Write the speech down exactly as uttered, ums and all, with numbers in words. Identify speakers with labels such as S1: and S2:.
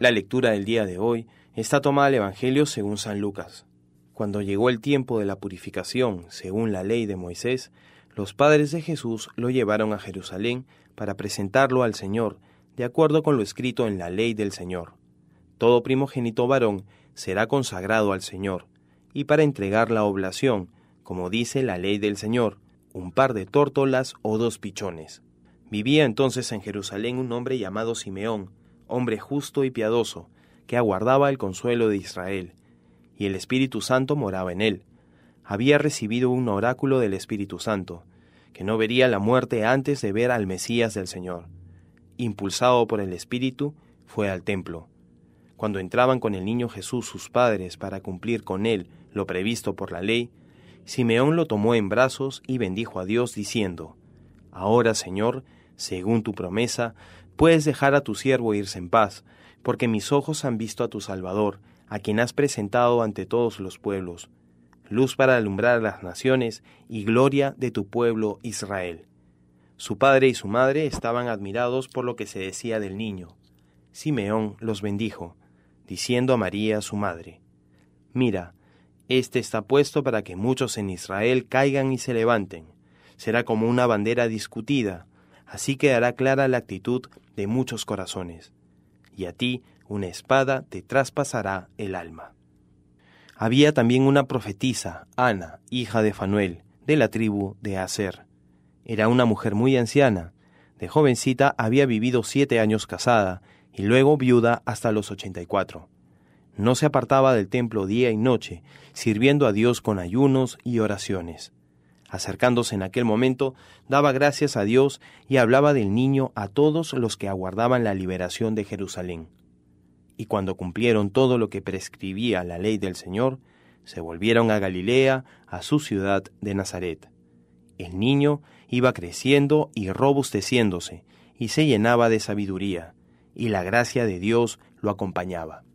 S1: La lectura del día de hoy está tomada del Evangelio según San Lucas. Cuando llegó el tiempo de la purificación, según la ley de Moisés, los padres de Jesús lo llevaron a Jerusalén para presentarlo al Señor, de acuerdo con lo escrito en la ley del Señor. Todo primogénito varón será consagrado al Señor, y para entregar la oblación, como dice la ley del Señor, un par de tórtolas o dos pichones. Vivía entonces en Jerusalén un hombre llamado Simeón, hombre justo y piadoso, que aguardaba el consuelo de Israel, y el Espíritu Santo moraba en él. Había recibido un oráculo del Espíritu Santo, que no vería la muerte antes de ver al Mesías del Señor. Impulsado por el Espíritu, fue al templo. Cuando entraban con el niño Jesús sus padres para cumplir con él lo previsto por la ley, Simeón lo tomó en brazos y bendijo a Dios diciendo: «Ahora, Señor, según tu promesa, puedes dejar a tu siervo irse en paz, porque mis ojos han visto a tu Salvador, a quien has presentado ante todos los pueblos, luz para alumbrar a las naciones y gloria de tu pueblo Israel». Su padre y su madre estaban admirados por lo que se decía del niño. Simeón los bendijo, diciendo a María su madre: «Mira, este está puesto para que muchos en Israel caigan y se levanten. Será como una bandera discutida, así quedará clara la actitud de muchos corazones. Y a ti una espada te traspasará el alma». Había también una profetisa, Ana, hija de Fanuel, de la tribu de Aser. Era una mujer muy anciana. De jovencita había vivido siete años casada, y luego viuda hasta los ochenta y cuatro. No se apartaba del templo día y noche, sirviendo a Dios con ayunos y oraciones. Acercándose en aquel momento, daba gracias a Dios y hablaba del niño a todos los que aguardaban la liberación de Jerusalén. Y cuando cumplieron todo lo que prescribía la ley del Señor, se volvieron a Galilea, a su ciudad de Nazaret. El niño iba creciendo y robusteciéndose, y se llenaba de sabiduría, y la gracia de Dios lo acompañaba.